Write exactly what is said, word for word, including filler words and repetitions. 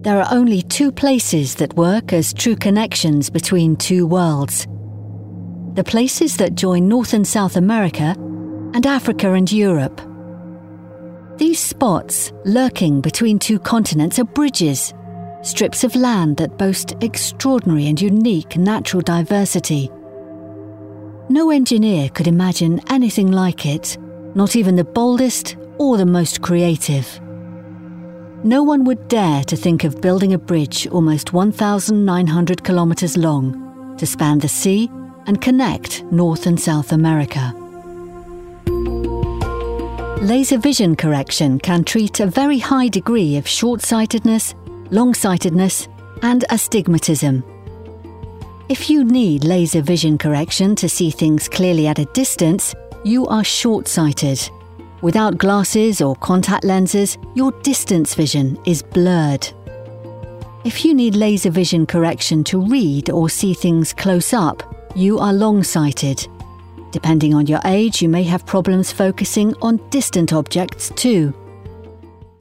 There are only two places that work as true connections between two worlds. The places that join North and South America and Africa and Europe. These spots, lurking between two continents, are bridges, strips of land that boast extraordinary and unique natural diversity. No engineer could imagine anything like it, not even the boldest or the most creative. No one would dare to think of building a bridge almost one thousand nine hundred kilometres long to span the sea and connect North and South America. Laser vision correction can treat a very high degree of short-sightedness, long-sightedness, and astigmatism. If you need laser vision correction to see things clearly at a distance, you are short-sighted. Without glasses or contact lenses, your distance vision is blurred. If you need laser vision correction to read or see things close up, you are long-sighted. Depending on your age, you may have problems focusing on distant objects too.